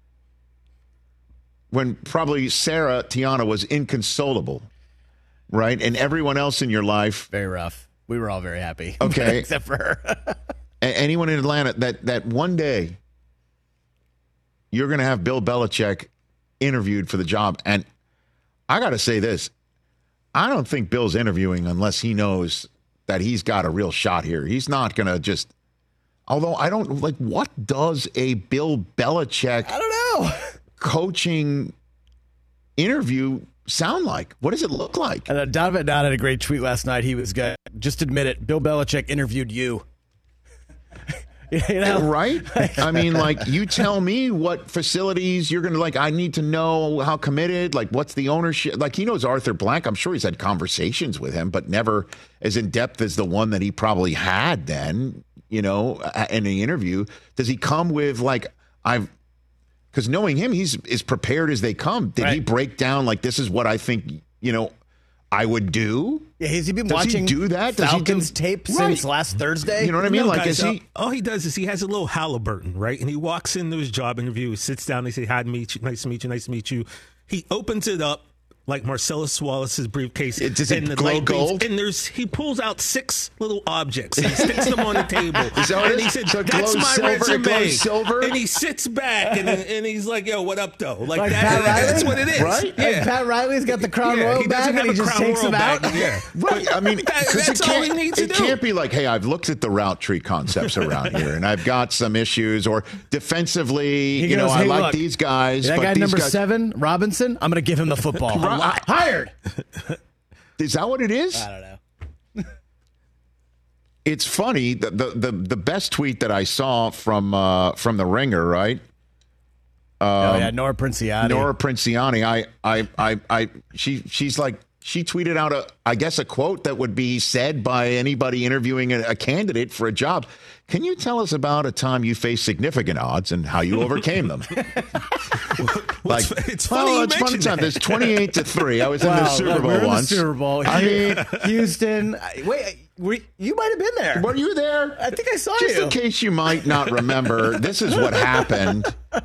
when probably Sarah Tiana was inconsolable, right, and everyone else in your life, very rough. We were all very happy. Okay, except for her. Anyone in Atlanta, that that one day you're going to have Bill Belichick interviewed for the job, and I got to say this: I don't think Bill's interviewing unless he knows that he's got a real shot here. He's not going to just. Although I don't like, what does a Bill Belichick I don't know coaching interview sound like? What does it look like? And uh, Donovan Dodd had a great tweet last night. He was good. Just admit it. Bill Belichick interviewed you. You know? Right? I mean, like, you tell me what facilities you're going to, like, I need to know how committed, like, what's the ownership. Like, he knows Arthur Blank. I'm sure he's had conversations with him, but never as in depth as the one that he probably had then, you know, in the interview. Does he come with, like, I've, because knowing him, he's as prepared as they come. Did right. he break down, like, this is what I think, you know, I would do? Yeah, has he been Does watching he do that? Does Falcons he do, tape right. since last Thursday? You know what I mean? No, like, guys, is he? all, all he does is he has a little Halliburton, right? And he walks into his job interview, he sits down, they say, "Hi, to meet you, nice to meet you, nice to meet you." He opens it up like Marcellus Wallace's briefcase. It, does it and the glow light gold? beams, and there's he pulls out six little objects and he sticks them on the table. Is that what and it he is? said, So it "That's glows my silver, it resume." glows silver? And he sits back and, and he's like, "Yo, what up, though?" Like, Like that, Pat Riley? that's what it is, Right? Yeah. Like Pat Riley's got the Crown Yeah, Royal he back doesn't and he have a just Crown takes Royal them out. bag. Yeah. Right. I mean, That- 'cause that's it all he can't- needs to It do. can't be like, hey, I've looked at the route tree concepts around here, and I've got some issues, or defensively, He you know, goes, I "Hey, like look, these guys. That but guy these number guys, seven, Robinson, I'm going to give him the football. Right. Hired. Is that what it is? I don't know. It's funny. The, the the the best tweet that I saw from uh, from the Ringer, right? Um, Oh yeah, Nora Princiani. Nora Princiani. I, I, I, I, she, she's like, she tweeted out a, I guess, a quote that would be said by anybody interviewing a, a candidate for a job. Can you tell us about a time you faced significant odds and how you overcame them? like, it's funny oh, you it's funny mentioned time. that. There's twenty-eight to three. I was in the Wow, Super look, Bowl we're in the once. Super Bowl. I mean, Houston. Wait, were, you might have been there. were you there? I think I saw Just you. in case you might not remember, this is what happened.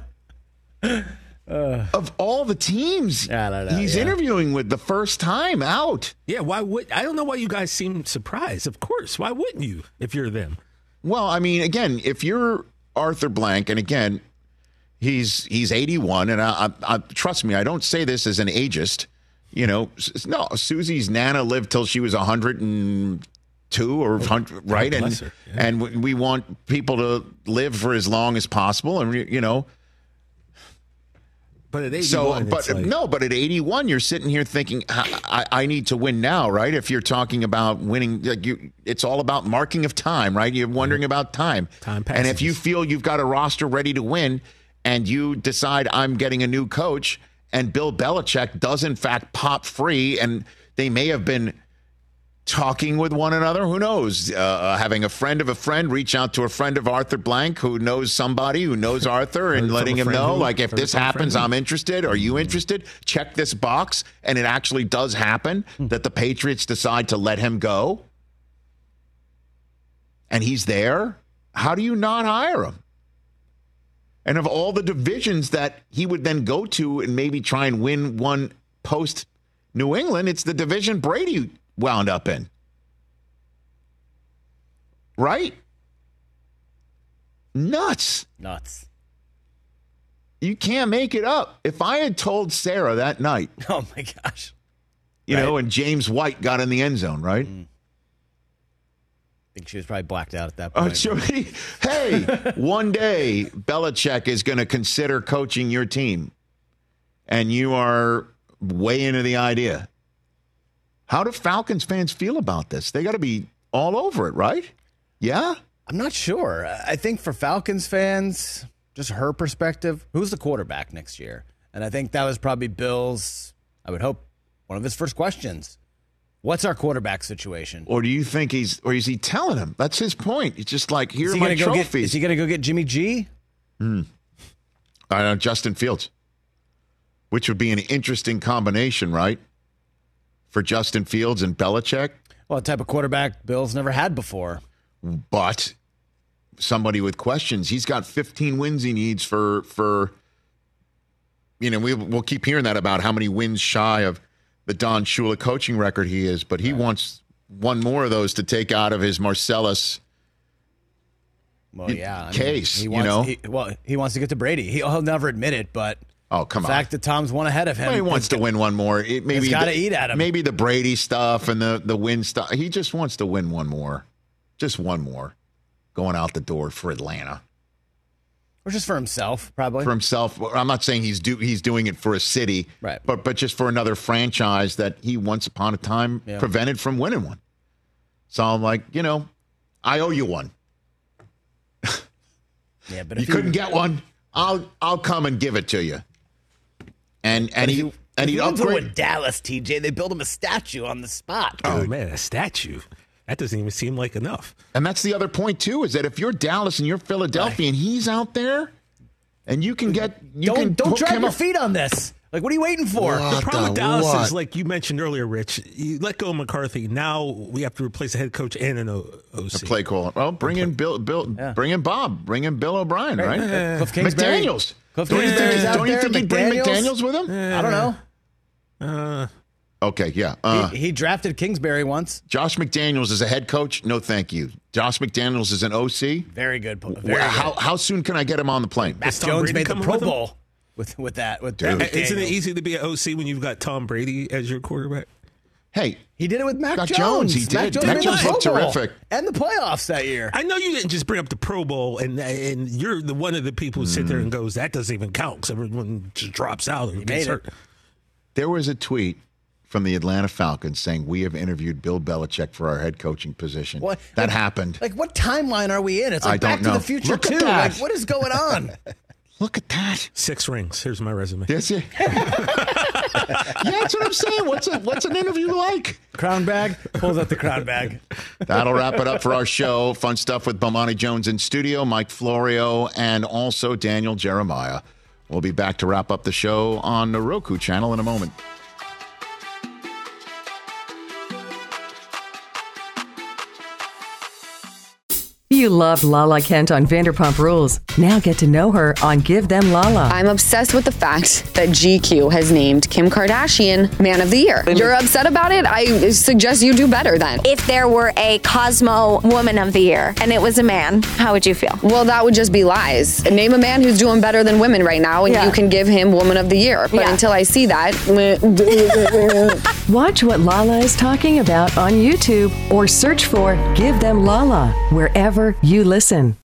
Uh, of all the teams I don't know, he's yeah. interviewing with the first time out. Yeah, why would I don't know why you guys seem surprised. Of course, why wouldn't you if you're them? Well, I mean, again, if you're Arthur Blank, and again, he's he's eighty-one, and I, I, I trust me, I don't say this as an ageist. You know, s- no, Susie's Nana lived till she was one hundred two or one hundred, right? And bless her, yeah. and we- we want people to live for as long as possible, and you know. But at So, eighty-one, but it's like, no, but at eighty-one, you're sitting here thinking, I, I, I need to win now, right? If you're talking about winning, like you, it's all about marking of time, right? You're wondering about time. Time And if you passes. feel you've got a roster ready to win, and you decide I'm getting a new coach, and Bill Belichick does in fact pop free, and they may have been talking with one another. Who knows? Uh, having a friend of a friend reach out to a friend of Arthur Blank who knows somebody who knows Arthur, and Heard letting from a him friend know, who- like, if heard this from a happens, friend who- I'm interested. Are you interested? Check this box. And it actually does happen that the Patriots decide to let him go. And he's there. How do you not hire him? And of all the divisions that he would then go to and maybe try and win one post New England, it's the division Brady wound up in. Right? Nuts. Nuts. You can't make it up. If I had told Sarah that night, Oh my gosh. you Right. know, and James White got in the end zone, right? I think she was probably blacked out at that Oh, point. so he- hey, one day Belichick is going to consider coaching your team, and you are way into the idea. How do Falcons fans feel about this? They got to be all over it, right? Yeah? I'm not sure. I think for Falcons fans, just her perspective, who's the quarterback next year? And I think that was probably Bill's, I would hope, one of his first questions. What's our quarterback situation? Or do you think he's, or is he telling him? That's his point. It's just like, here Is are he my gonna go get, trophies. is he going to go get Jimmy G? I know, Justin Fields, which would be an interesting combination, right? For Justin Fields and Belichick. Well, a type of quarterback Bill's never had before. But somebody with questions. He's got fifteen wins he needs for, for you know, we, we'll keep hearing that about how many wins shy of the Don Shula coaching record he is, but he right. wants one more of those to take out of his Marcellus well, yeah, case, I mean, he you wants, know? He, well, he wants to get to Brady. He, he'll never admit it, but oh, come the on. fact that Tom's one ahead of him. Well, he wants to win one more. It, maybe he's got to the, eat at him. Maybe the Brady stuff and the, the win stuff. He just wants to win one more. Just one more. Going out the door for Atlanta. Or just for himself, probably. For himself. I'm not saying he's do he's doing it for a city, right? But but just for another franchise that he once upon a time yeah. prevented from winning one. So I'm like, you know, I owe you one. Yeah, but you if couldn't you, get one, I'll I'll come and give it to you. And and he you, and he upgrade with Dallas, T J. They built him a statue on the spot. Oh dude. Man, a statue. That doesn't even seem like enough. And that's the other point, too, is that if you're Dallas and you're Philadelphia right. and he's out there and you can get – you don't, can don't drag your up. feet on this. Like, what are you waiting for? What the problem the with Dallas what? is, like you mentioned earlier, Rich, you let go of McCarthy. Now we have to replace a head coach and an O C. A play caller. Well, bring in Bill, Bill yeah. bring in Bob. Bring in Bill O'Brien, right? right? Uh, Cliff Kingsbury. McDaniels. Cliff don't Kingsbury's you think, out don't you there, think he'd bring McDaniels with him? Uh, I don't know. Uh Okay, yeah. Uh, he, he drafted Kingsbury once. Josh McDaniels is a head coach? No, thank you. Josh McDaniels is an O C? Very good. Very well, how, good. how soon can I get him on the plane? Mac Jones made the Pro Bowl with, with that. With Dude. Isn't it easy to be an O C when you've got Tom Brady as your quarterback? Hey. He did it with Mac Mac Jones. Jones. He Mac did. Jones, Mac Jones looked terrific. terrific. And the playoffs that year. I know you didn't just bring up the Pro Bowl, and and you're the one of the people who mm. sit there and goes, that doesn't even count because everyone just drops out and gets hurt. There was a tweet from the Atlanta Falcons saying, we have interviewed Bill Belichick for our head coaching position. What? That like, happened. Like, what timeline are we in? It's like I Back don't know. to the Future Look two. at that. Like, what is going on? Look at that. Six rings. Here's my resume. That's it. Yeah, that's what I'm saying. What's a, what's an interview like? Crown bag. Pulls out the crown bag. That'll wrap it up for our show. Fun stuff with Bomani Jones in studio, Mike Florio, and also Daniel Jeremiah. We'll be back to wrap up the show on the Roku channel in a moment. You loved Lala Kent on Vanderpump Rules. Now get to know her on Give Them Lala. I'm obsessed with the fact that G Q has named Kim Kardashian Man of the Year. You're upset about it? I suggest you do better then. If there were a Cosmo Woman of the Year and it was a man, how would you feel? Well, that would just be lies. Name a man who's doing better than women right now and yeah. you can give him Woman of the Year. But yeah. until I see that... Watch what Lala is talking about on YouTube or search for Give Them Lala wherever you listen.